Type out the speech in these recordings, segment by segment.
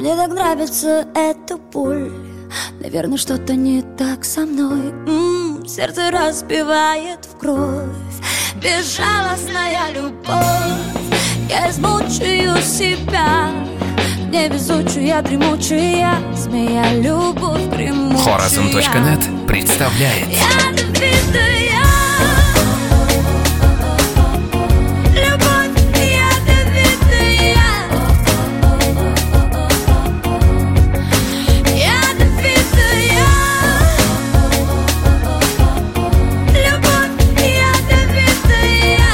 Мне так нравится эта боль. Наверное, что-то не так со мной. Сердце разбивает в кровь. Безжалостная любовь. Я измучаю себя. Невезучая, дремучая змея, любовь гремучая. Horazon.net представляет Ядовитая любовь, ядовитая. Ядовитая любовь, ядовитая.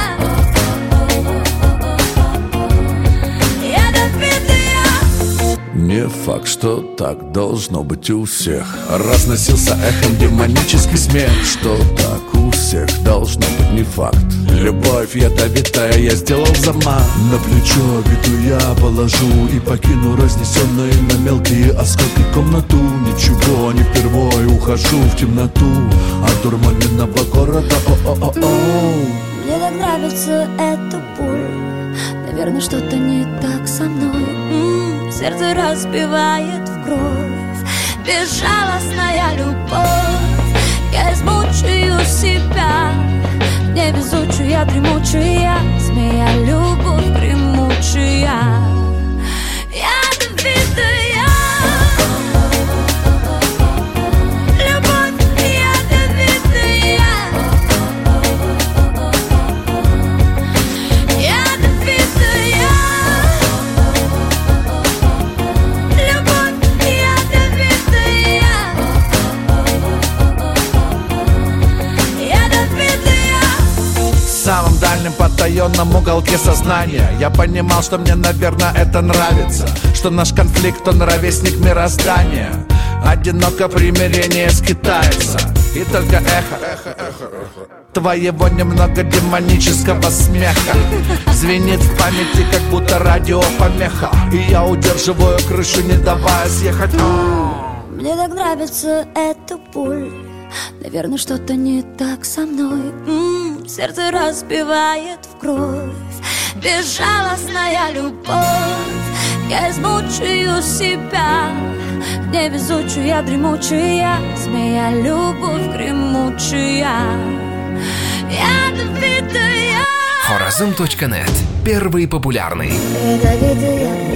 Ядовитая. Не факт, что так должно быть у всех. Разносился эхом демонический смех. Что так у всех должно быть, не факт. Любовь ядовитая, я сделал замах. На плечо обиду я положу и покину разнесенные на мелкие осколки комнату. Ничего, не впервой ухожу в темноту одурманенного города. Мне так нравится эта боль. Наверное, что-то не так со мной. Сердце разбивает в кровь. Безжалостная любовь. Я измучаю себя. Невезучая, дремучая змея, любовь гремучая. Ядовитая любовь, ядовитая. Ядовитая любовь, ядовитая. Ядовитая. В самом дальнем потаенном уголке сознания я понимал, что мне, наверное, это нравится. Что наш конфликт, он ровесник мироздания. Одиноко примирение скитается. И только эхо твоего немного демонического смеха звенит в памяти, как будто радиопомеха. И я удерживаю крышу, не давая съехать. Мне так нравится эта боль. Наверное, что-то не так со мной. Сердце разбивает в кровь. Безжалостная любовь. Я измучаю себя. Невезучая, дремучая змея, любовь гремучая. Ядовитая. Horazon.net. Первый популярный. Ядовитая.